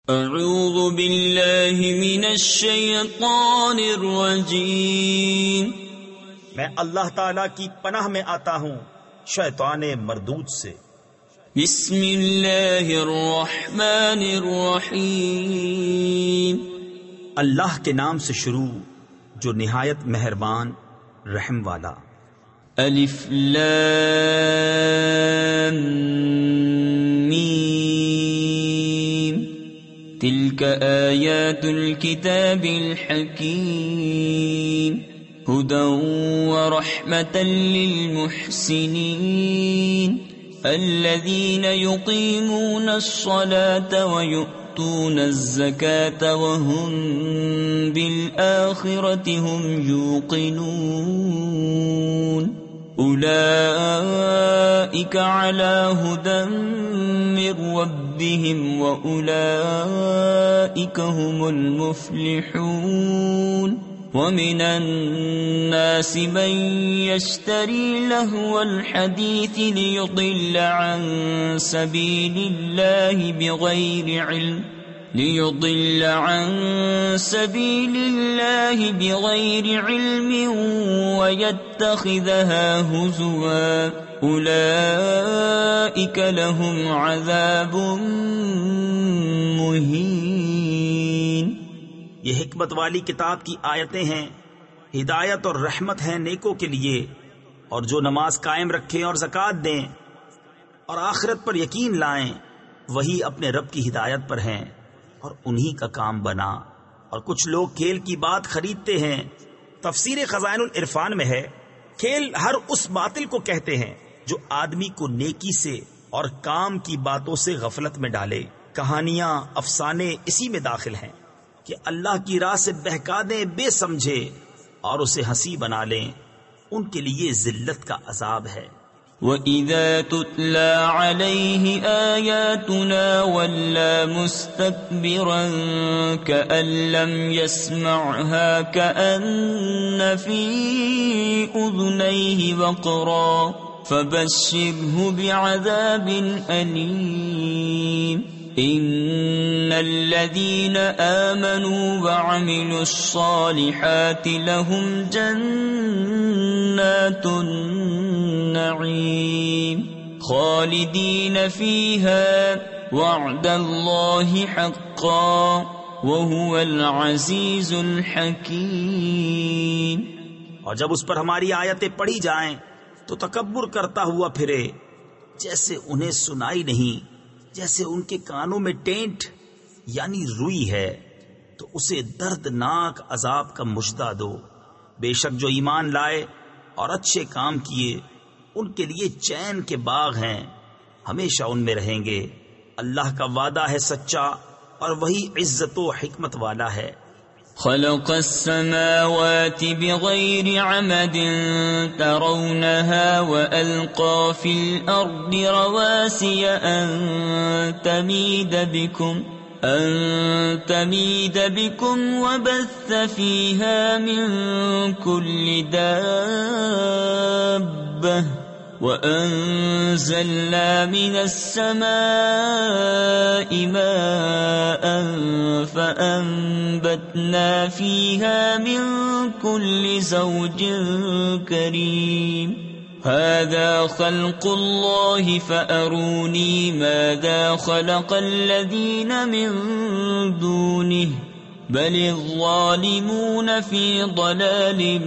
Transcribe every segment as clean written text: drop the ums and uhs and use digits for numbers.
اعوذ باللہ من الشیطان الرجیم، میں اللہ تعالی کی پناہ میں آتا ہوں شیطان مردود سے۔ بسم اللہ الرحمن الرحیم، اللہ کے نام سے شروع جو نہایت مہربان رحم والا۔ الف لام میم، تلک آیات الكتاب الحکیم، ہدی ورحمة للمحسنین الذین یقیمون الصلاة ویؤتون الزکاة وهم بالآخرة هم یوقنون اولئک علی ہدی من ربهم واولئک هم المفلحون ومن الناس من يشتري لهو الحديث ليضل عن سبيل الله بغير علم ويتخذها هزوا أولئك لهم عذاب مهين۔ یہ حکمت والی کتاب کی آیتیں ہیں، ہدایت اور رحمت ہیں نیکوں کے لیے، اور جو نماز قائم رکھیں اور زکوٰۃ دیں اور آخرت پر یقین لائیں وہی اپنے رب کی ہدایت پر ہیں اور انہی کا کام بنا۔ اور کچھ لوگ کھیل کی بات خریدتے ہیں۔ تفسیر خزائن العرفان میں ہے، کھیل ہر اس باطل کو کہتے ہیں جو آدمی کو نیکی سے اور کام کی باتوں سے غفلت میں ڈالے۔ کہانیاں، افسانے اسی میں داخل ہیں کہ اللہ کی راہ سے بہکا دیں بے سمجھے اور اسے ہنسی بنا لیں، ان کے لیے ذلت کا عذاب ہے۔ وَإِذَا تُتْلَى عَلَيْهِ آيَاتُنَا وَلَّى مُسْتَكْبِرًا كَأَن لَّمْ يَسْمَعْهَا كَأَنَّ فِي أُذُنَيْهِ وَقْرًا فَبَشِّرْهُ بِعَذَابٍ أَلِيمٍ۔ ان الذين آمنوا وعملوا الصالحات لهم جنات النعيم خالدين فيها وعد الله حقا وهو العزيز الحكيم۔ اور جب اس پر ہماری آیتیں پڑھی جائیں تو تکبر کرتا ہوا پھرے، جیسے انہیں سنائی نہیں، جیسے ان کے کانوں میں ٹینٹ یعنی روئی ہے، تو اسے دردناک عذاب کا مژدہ دو۔ بے شک جو ایمان لائے اور اچھے کام کیے ان کے لیے چین کے باغ ہیں، ہمیشہ ان میں رہیں گے۔ اللہ کا وعدہ ہے سچا اور وہی عزت و حکمت والا ہے۔ خلق السماوات بغير عمد ترونها وألقى في الأرض رواسي أن تميد بكم وبث فيها من كل دابة وأنزلنا من السماء ماء فأنبتنا فيها من كل زوج كريم هذا خلق الله فأروني ماذا خلق الذين من دونه بل الظالمون في ضلال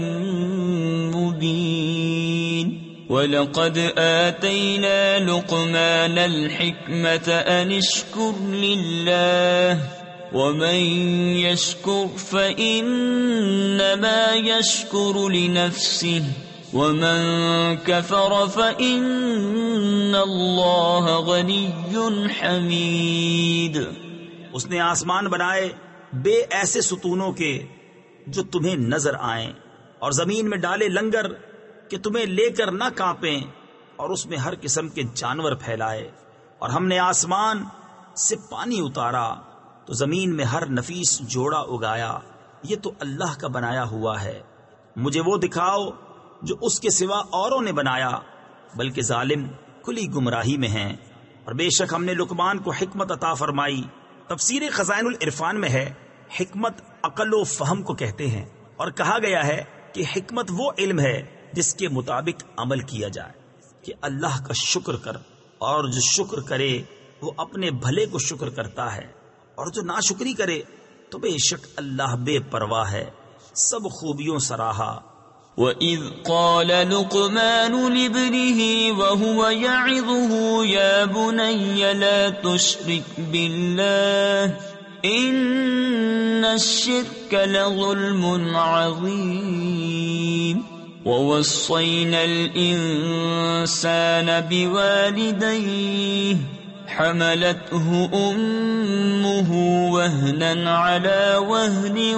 مبين۔ وَلَقَدْ آتَيْنَا لُقْمَانَ الْحِكْمَةَ أَنِ اشْكُرْ لِلَّهِ وَمَنْ يَشْكُرْ فَإِنَّمَا يَشْكُرُ لِنَفْسِهِ وَمَنْ كَفَرَ فَإِنَّ اللَّهَ غَنِيٌّ حَمِيدٌ۔ اس نے آسمان بنائے بے ایسے ستونوں کے جو تمہیں نظر آئیں، اور زمین میں ڈالے لنگر کہ تمہیں لے کر نہ کانپیں، اور اس میں ہر قسم کے جانور پھیلائے، اور ہم نے آسمان سے پانی اتارا تو زمین میں ہر نفیس جوڑا اگایا، یہ تو اللہ کا بنایا ہوا ہے، مجھے وہ دکھاؤ جو اس کے سوا اوروں نے بنایا، بلکہ ظالم کھلی گمراہی میں ہیں۔ اور بے شک ہم نے لقمان کو حکمت عطا فرمائی، تفسیر خزائن العرفان میں ہے حکمت عقل و فہم کو کہتے ہیں، اور کہا گیا ہے کہ حکمت وہ علم ہے جس کے مطابق عمل کیا جائے کہ اللہ کا شکر کر، اور جو شکر کرے وہ اپنے بھلے کو شکر کرتا ہے، اور جو ناشکری کرے تو بے شک اللہ بے پرواہ ہے، سب خوبیوں سراہا۔ وَإِذْ قَالَ لُقْمَانُ لِابْنِهِ وَهُوَ يَعِظُهُ يَا بُنَيَّ لَا تُشْرِكْ بِاللَّهِ إِنَّ الشِّرْكَ لَظُلْمٌ عَظِيمٌ وَوَصَّيْنَا الْإِنسَانَ بِوَالِدَيْهِ حملته أمه وهنا على وهن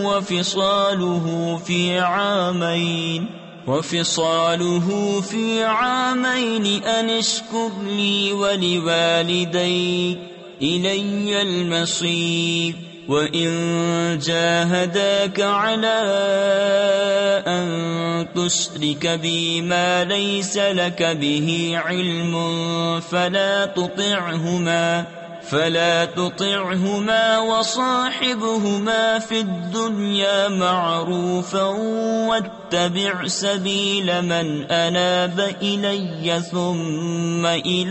وفصاله في عامين أن اشكر لي ولوالديك إلي المصير وإن جاهداك على أن تشرك بي ما ليس لك به علم فلا تطعهما وصاحبهما في الدنيا معروفا واتبع سبيل من أناب إلي ثم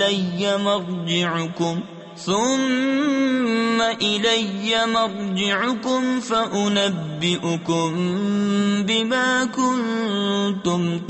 إلي مرجعكم فأنبئكم بما كنتم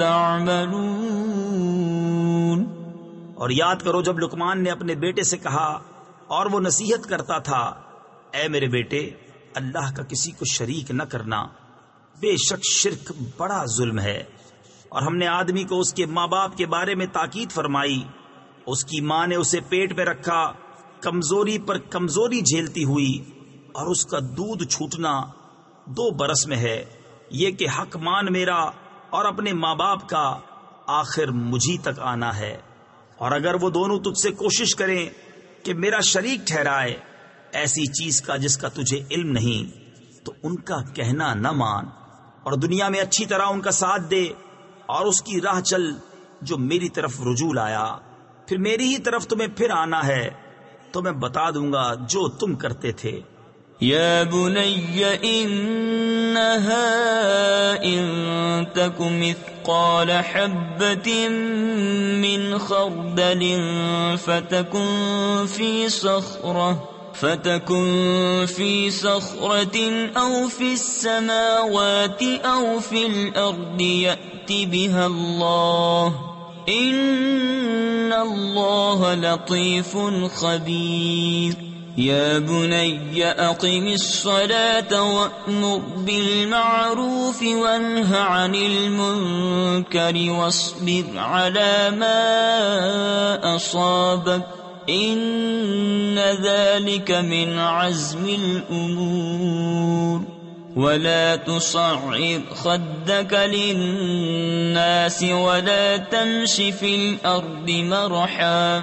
تعملون۔ اور یاد کرو جب لقمان نے اپنے بیٹے سے کہا اور وہ نصیحت کرتا تھا، اے میرے بیٹے اللہ کا کسی کو شریک نہ کرنا، بے شک شرک بڑا ظلم ہے۔ اور ہم نے آدمی کو اس کے ماں باپ کے بارے میں تاکید فرمائی، اس کی ماں نے اسے پیٹ میں رکھا، کمزوری پر کمزوری جھیلتی ہوئی، اور اس کا دودھ چھوٹنا 2 برس میں ہے، یہ کہ حق مان میرا اور اپنے ماں باپ کا، آخر مجھی تک آنا ہے۔ اور اگر وہ دونوں تجھ سے کوشش کریں کہ میرا شریک ٹھہرائے ایسی چیز کا جس کا تجھے علم نہیں، تو ان کا کہنا نہ مان، اور دنیا میں اچھی طرح ان کا ساتھ دے، اور اس کی راہ چل جو میری طرف رجوع لایا، پھر میری ہی طرف تمہیں پھر آنا ہے تو میں بتا دوں گا جو تم کرتے تھے۔ یا بنی انہا ان تک مثقال حبۃ من خردل فتكن في صخرة أو في السماوات أو في الأرض يأت بها الله إن الله لطيف خبير يا بني أقم الصلاة وأمر بالمعروف وانه عن المنكر واصبر على ما أصابك إن ذلك من عزم الأمور ولا تصعر خدك للناس ولا تمش في الأرض مرحا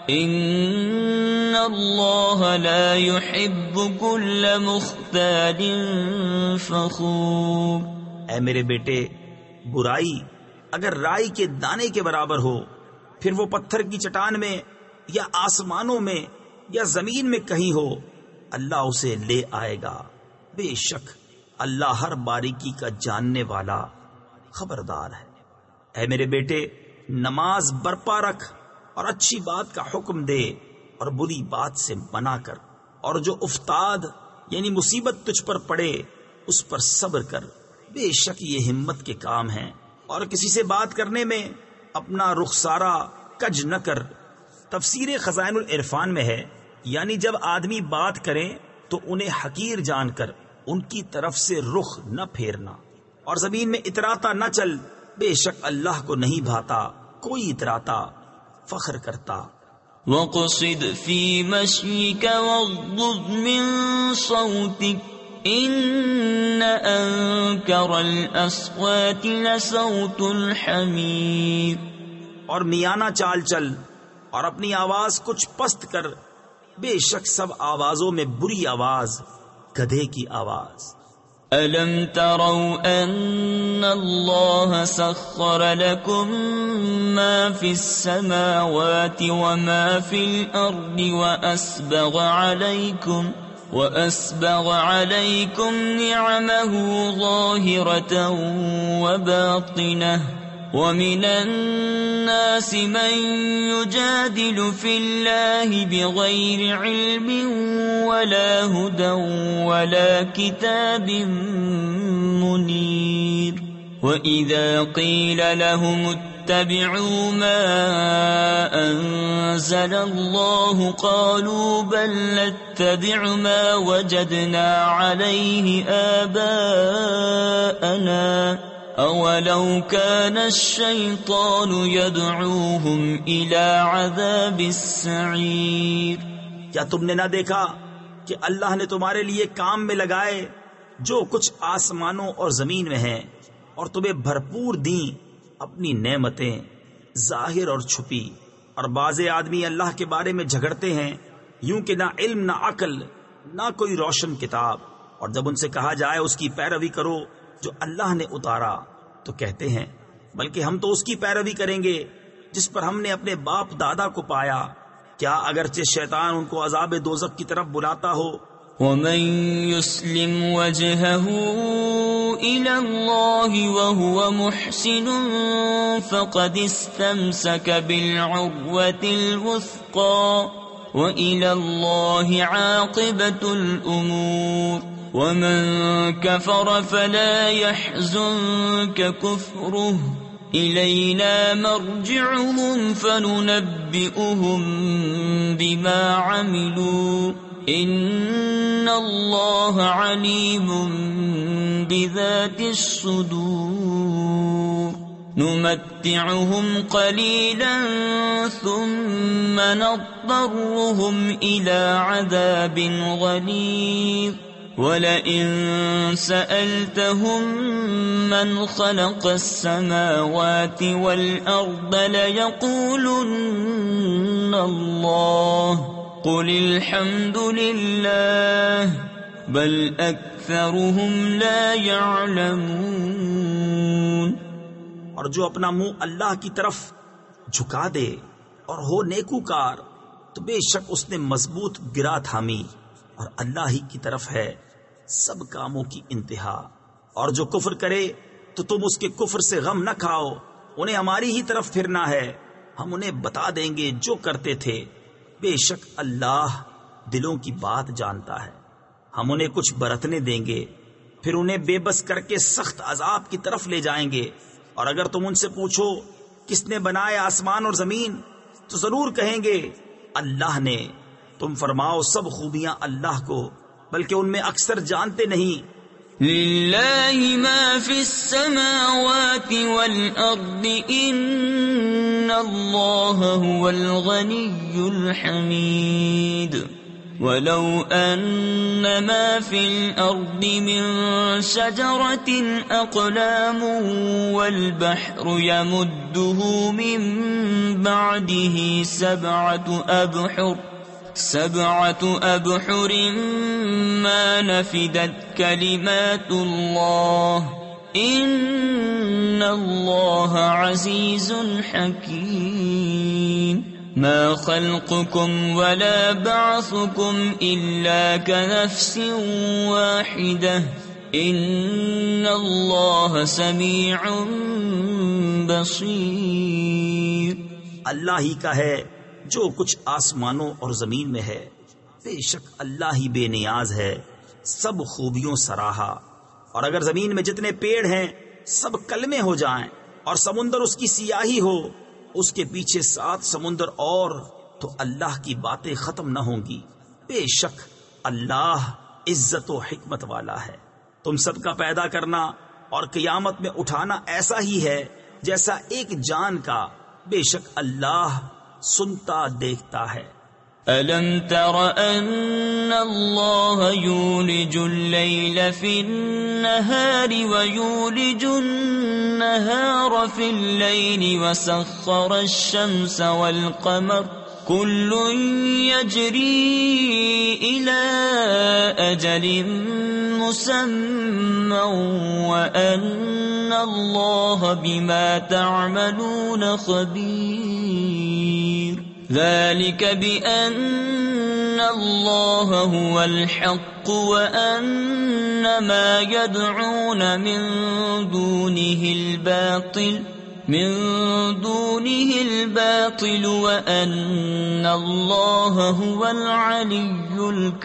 إن الله لا يحب كل مختال فخور۔ اے میرے بیٹے، برائی اگر رائی کے دانے کے برابر ہو، پھر وہ پتھر کی چٹان میں یا آسمانوں میں یا زمین میں کہیں ہو، اللہ اسے لے آئے گا۔ بے شک اللہ ہر باریکی کا جاننے والا خبردار ہے۔ اے میرے بیٹے، نماز برپا رکھ اور اچھی بات کا حکم دے اور بری بات سے منع کر، اور جو افتاد یعنی مصیبت تجھ پر پڑے اس پر صبر کر، بے شک یہ ہمت کے کام ہیں۔ اور کسی سے بات کرنے میں اپنا رخسارہ کج نہ کر۔ تفسیر خزائن العرفان میں ہے یعنی جب آدمی بات کریں تو انہیں حقیر جان کر ان کی طرف سے رخ نہ پھیرنا، اور زمین میں اتراتا نہ چل، بے شک اللہ کو نہیں بھاتا کوئی اتراتا فخر کرتا۔ وَقْصِدْ فِي مَشْيِكَ وَاغْضُضْ مِنْ صَوْتِكَ إِنَّ أَنكَرَ الْأَصْوَاتِ لَصَوْتُ الْحَمِيرِ۔ اور میانہ چال چل اور اپنی آواز کچھ پست کر، بے شک سب آوازوں میں بری آواز گدھے کی آواز۔ أَلَمْ تَرَوْا أَنَّ اللَّهَ سَخَّرَ لَكُم مَّا فِي السَّمَاوَاتِ وَمَا فِي الْأَرْضِ وَأَسْبَغَ عَلَيْكُمْ نِعَمَهُ ظَاهِرَةً وَبَاطِنَةً وَمِنَ النَّاسِ مَن يُجَادِلُ فِي اللَّهِ بِغَيْرِ عِلْمٍ وَلَا هُدًى وَلَا كِتَابٍ مُنِيرٍ وَإِذَا قِيلَ لَهُمُ اتَّبِعُوا مَا أَنزَلَ اللَّهُ قَالُوا بَل نَّتَّبِعُ مَا وَجَدْنَا عَلَيْهِ آبَاءَنَا أَوَلَوْ كَانَ الشَّيْطَانُ يَدْعُوهُمْ إِلَى عَذَابِ السَّعِيرِ کیا تم نے نہ دیکھا کہ اللہ نے تمہارے لیے کام میں لگائے جو کچھ آسمانوں اور زمین میں ہے، اور تمہیں بھرپور دیں اپنی نعمتیں ظاہر اور چھپی، اور بعض آدمی اللہ کے بارے میں جھگڑتے ہیں یوں کہ نہ علم نہ عقل نہ کوئی روشن کتاب، اور جب ان سے کہا جائے اس کی پیروی کرو جو اللہ نے اتارا تو کہتے ہیں بلکہ ہم تو اس کی پیروی کریں گے جس پر ہم نے اپنے باپ دادا کو پایا، کیا اگرچہ شیطان ان کو عذاب دوزخ کی طرف بلاتا ہو۔ وَمَن يُسْلِمْ وَجْهَهُ إِلَى اللَّهِ وَهُوَ مُحْسِنٌ فَقَدِ اسْتَمْسَكَ بِالْعُرْوَةِ الْوُثْقَى وَإِلَى اللَّهِ عَاقِبَةُ الْأُمُورِ وَمَن كَفَرَ فَلَا يَحْزُنكَ كُفْرُهُ إِلَيْنَا مَرْجِعُهُمْ فَنُنَبِّئُهُم بِمَا عَمِلُوا إِنَّ اللَّهَ عَلِيمٌ بِذَاتِ الصُّدُورِ نُمَتِّعُهُمْ قَلِيلًا ثُمَّ نَضْطَرُّهُمْ إِلَى عَذَابٍ غَلِيظٍ وَلَئِن سَأَلْتَهُم مَّنْ خَلَقَ السَّمَاوَاتِ وَالْأَرْضَ لَيَقُولُنَّ اللَّهُ قُلِ الْحَمْدُ لِلَّهِ بَلْ أَكْثَرُهُمْ لَا يَعْلَمُونَ۔ اور جو اپنا منہ اللہ کی طرف جھکا دے اور ہو نیکوکار تو بے شک اس نے مضبوط گرا تھامی، اور اللہ ہی کی طرف ہے سب کاموں کی انتہا۔ اور جو کفر کرے تو تم اس کے کفر سے غم نہ کھاؤ، انہیں ہماری ہی طرف پھرنا ہے، ہم انہیں بتا دیں گے جو کرتے تھے، بے شک اللہ دلوں کی بات جانتا ہے۔ ہم انہیں کچھ برتنے دیں گے، پھر انہیں بے بس کر کے سخت عذاب کی طرف لے جائیں گے۔ اور اگر تم ان سے پوچھو کس نے بنائے آسمان اور زمین تو ضرور کہیں گے اللہ نے۔ تم فرماؤ سب خوبیاں اللہ کو، بلکہ ان میں اکثر جانتے نہیں۔ لِلَّهِ مَا فِي السَّمَاوَاتِ وَالْأَرْضِ إِنَّ اللَّهَ هُوَ الْغَنِيُّ الْحَمِيدُ وَلَوْ أَنَّ مَا فِي الْأَرْضِ مِن شَجَرَةٍ أَقْلَامٌ وَالْبَحْرُ يَمُدُّهُ مِن بَعْدِهِ سَبْعَةُ أَبْحُرٍ مَا نَفِدَتْ كَلِمَاتُ اللَّهِ إِنَّ اللَّهَ عَزِيزٌ حَكِيمٌ مَا خَلْقُكُمْ وَلَا بَعْثُكُمْ إِلَّا كَنَفْسٍ وَاحِدَةٍ إِنَّ اللَّهَ سَمِيعٌ بَصِيرٌ۔ اللہ ہی کا ہے جو کچھ آسمانوں اور زمین میں ہے، بے شک اللہ ہی بے نیاز ہے، سب خوبیوں سراہا۔ اور اگر زمین میں جتنے پیڑ ہیں سب کلمے ہو جائیں اور سمندر اس کی سیاہی ہو، اس کے پیچھے 7 سمندر اور، تو اللہ کی باتیں ختم نہ ہوں گی۔ بے شک اللہ عزت و حکمت والا ہے۔ تم سب کا پیدا کرنا اور قیامت میں اٹھانا ایسا ہی ہے جیسا ایک جان کا، بے شک اللہ سنتا دیکھتا ہے۔ أَلَمْ تَرَ أَنَّ اللَّهَ يُولِجُ اللَّيْلَ فِي النَّهَارِ وَيُولِجُ النَّهَارَ فِي اللَّيْلِ وَسَخَّرَ الشَّمْسَ وَالْقَمَرَ كُلٌّ يَجْرِي إِلَى أَجَلٍ مسمى وأن الله بما تعملون خبير ذلك بأن الله هو الحق وأن ما يدعون من دونه الباطل وأن الله هو العلي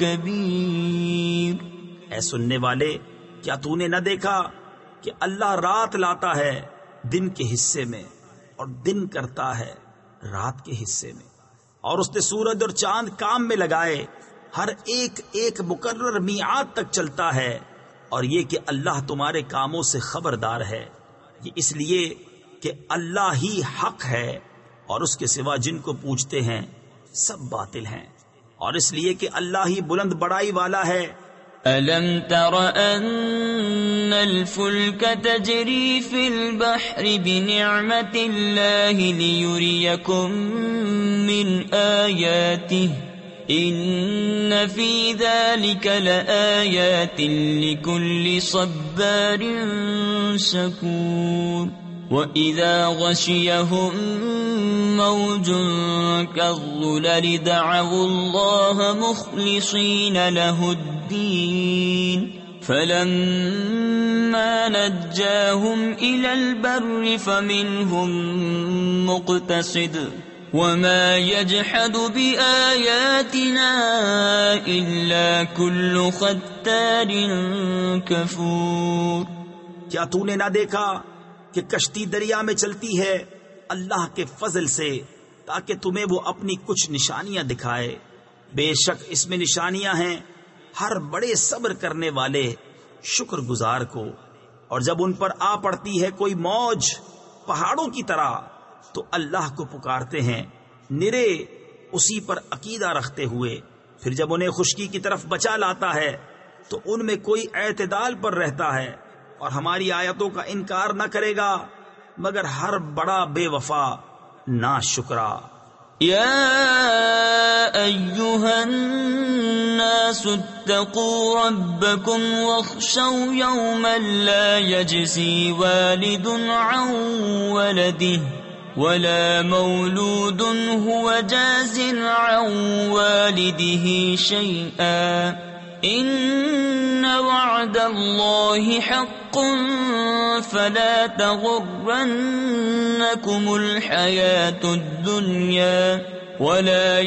الكبير۔ اے سننے والے، کیا تو نے نہ دیکھا کہ اللہ رات لاتا ہے دن کے حصے میں اور دن کرتا ہے رات کے حصے میں، اور اس نے سورج اور چاند کام میں لگائے، ہر ایک ایک مقرر میعاد تک چلتا ہے، اور یہ کہ اللہ تمہارے کاموں سے خبردار ہے۔ یہ اس لیے کہ اللہ ہی حق ہے اور اس کے سوا جن کو پوجتے ہیں سب باطل ہیں، اور اس لیے کہ اللہ ہی بلند بڑائی والا ہے۔ أَلَمْ تَرَ أَنَّ الْفُلْكَ تَجْرِي فِي الْبَحْرِ بِنِعْمَةِ اللَّهِ لِيُرِيَكُم مِّنْ آيَاتِهِ إِنَّ فِي ذَلِكَ لَآيَاتٍ لِكُلِّ صَبَّارٍ شَكُورٍ وَإِذَا غَشِيَهُم مَّوْجٌ كَالظُّلَلِ دَعَوُا اللَّهَ مُخْلِصِينَ لَهُ الدِّينَ فَلَمَّا نَجَّاهُمْ إِلَى الْبَرِّ فَمِنْهُم مُّقْتَصِدٌ وَمَا يَجْحَدُ بِآيَاتِنَا إِلَّا كُلُّ خَتَّارٍ كَفُورٍ۔ کیا تو نے نہ دیکھا کہ کشتی دریا میں چلتی ہے اللہ کے فضل سے تاکہ تمہیں وہ اپنی کچھ نشانیاں دکھائے؟ بے شک اس میں نشانیاں ہیں ہر بڑے صبر کرنے والے شکر گزار کو، اور جب ان پر آ پڑتی ہے کوئی موج پہاڑوں کی طرح تو اللہ کو پکارتے ہیں نرے اسی پر عقیدہ رکھتے ہوئے، پھر جب انہیں خشکی کی طرف بچا لاتا ہے تو ان میں کوئی اعتدال پر رہتا ہے اور ہماری آیتوں کا انکار نہ کرے گا مگر ہر بڑا بے وفا ناشکرا۔ یا ایھا الناس اتقوا ربکم واخشوا یوما لا یجزی والد عن ولده ولا مولود هو جاز عن والده شيئا ان وعد الله حق فلا تغرنكم الحياة الدنيا ولا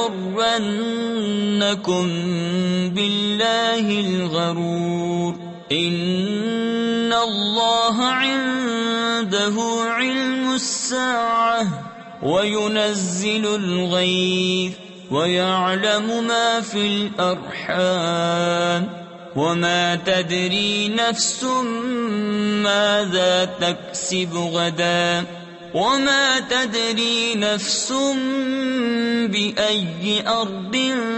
يغرنكم بالله الغرور ان الله عنده علم الساعة وينزل الغيث ويعلم ما في الأرحام وما تدري نفس ماذا تكسب غدا وما تدري نفس بأي أرض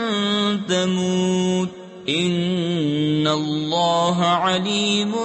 تموت إن الله عليم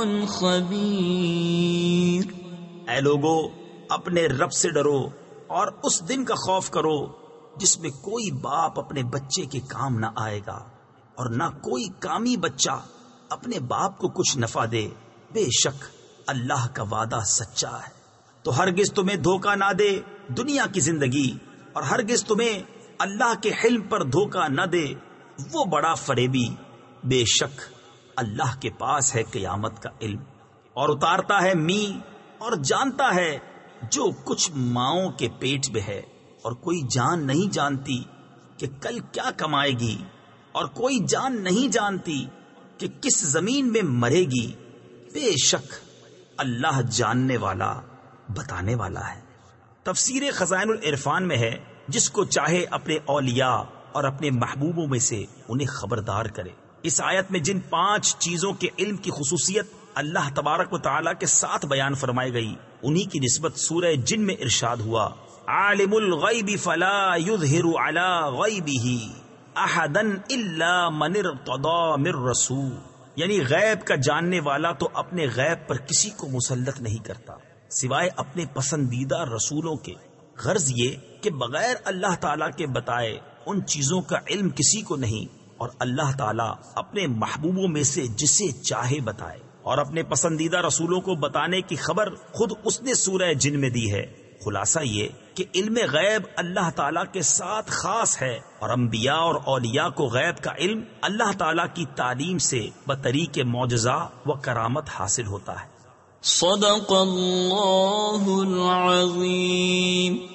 خبير۔ اے لوگو، اپنے رب سے ڈرو اور اس دن کا خوف کرو جس میں کوئی باپ اپنے بچے کے کام نہ آئے گا اور نہ کوئی کامی بچہ اپنے باپ کو کچھ نفع دے۔ بے شک اللہ کا وعدہ سچا ہے، تو ہرگز تمہیں دھوکہ نہ دے دنیا کی زندگی، اور ہرگز تمہیں اللہ کے حلم پر دھوکہ نہ دے وہ بڑا فریبی۔ بے شک اللہ کے پاس ہے قیامت کا علم، اور اتارتا ہے می اور جانتا ہے جو کچھ ماؤں کے پیٹ میں ہے، اور کوئی جان نہیں جانتی کہ کل کیا کمائے گی، اور کوئی جان نہیں جانتی کہ کس زمین میں مرے گی۔ بے شک اللہ جاننے والا بتانے والا ہے۔ تفسیر خزائن العرفان میں ہے جس کو چاہے اپنے اولیاء اور اپنے محبوبوں میں سے انہیں خبردار کرے۔ اس آیت میں جن 5 چیزوں کے علم کی خصوصیت اللہ تبارک و تعالیٰ کے ساتھ بیان فرمائی گئی انہی کی نسبت سورہ جن میں ارشاد ہوا عالم الغیب فلا یظہر علی غیبہ احدا الا من ارتضی من رسول، یعنی غیب کا جاننے والا تو اپنے غیب پر کسی کو مسلط نہیں کرتا سوائے اپنے پسندیدہ رسولوں کے۔ غرض یہ کہ بغیر اللہ تعالیٰ کے بتائے ان چیزوں کا علم کسی کو نہیں، اور اللہ تعالیٰ اپنے محبوبوں میں سے جسے چاہے بتائے، اور اپنے پسندیدہ رسولوں کو بتانے کی خبر خود اس نے سورہ جن میں دی ہے۔ خلاصہ یہ کہ علم غیب اللہ تعالیٰ کے ساتھ خاص ہے، اور انبیاء اور اولیاء کو غیب کا علم اللہ تعالیٰ کی تعلیم سے بطریق معجزہ و کرامت حاصل ہوتا ہے۔ صدق اللہ العظیم۔